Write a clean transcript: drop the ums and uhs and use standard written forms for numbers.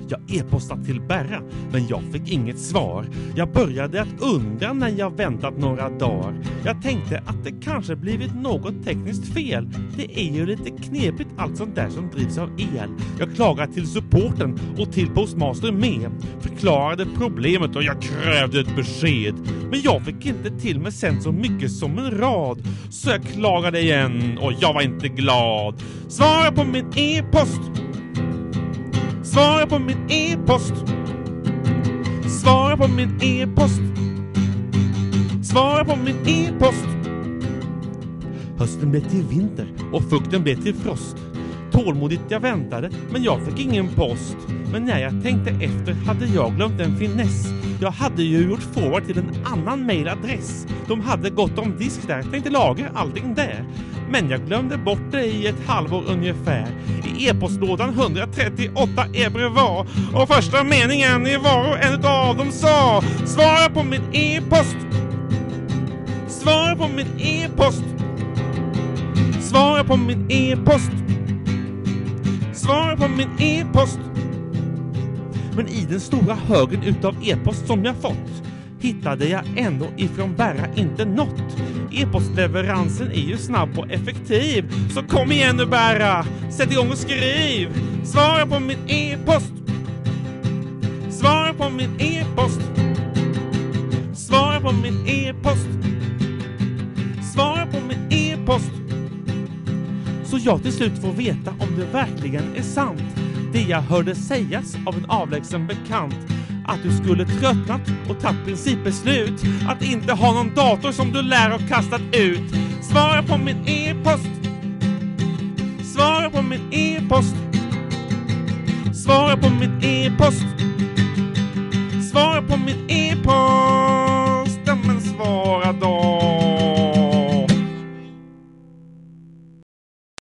Jag e-postade till Berra, men jag fick inget svar. Jag började att undra när jag väntat några dagar. Jag tänkte att det kanske blivit något tekniskt fel. Det är ju lite knepigt allt sånt där som drivs av el. Jag klagade till supporten och till Postmaster med. Förklarade problemet och jag krävde ett besked. Men jag fick inte till mig sen så mycket som en rad. Så jag klagade igen och jag var inte glad. Svara på min e-post. Svara på min e-post. Svara på min e-post. Svara på min e-post. Hösten blev till vinter och fukten blev till frost. Tålmodigt jag väntade, men jag fick ingen post. Men när jag tänkte efter hade jag glömt en finess. Jag hade ju gjort forward till en annan mailadress. De hade gått om disk där, tänkte lagra allting där. Men jag glömde bort det i ett halvår ungefär. I e-postlådan 138 e-brev var. Och första meningen i var och en av dem sa: svara på min e-post. Svara på min e-post. Svara på min e-post. Svara på min e-post. Men i den stora högen utav e-post som jag fått hittade jag ändå ifrån Berra inte något. E-postleveransen är ju snabb och effektiv. Så kom igen nu Berra, sätt igång och skriv. Svara på min e-post. Svara på min e-post. Svara på min e-post. Svara på min e-post. Så jag till slut får veta om det verkligen är sant. Det jag hörde sägas av en avlägsen bekant. Att du skulle tröttnat och tagit principbeslut. Att inte ha någon dator som du lär och kastat ut. Svara på min e-post. Svara på min e-post. Svara på min e-post.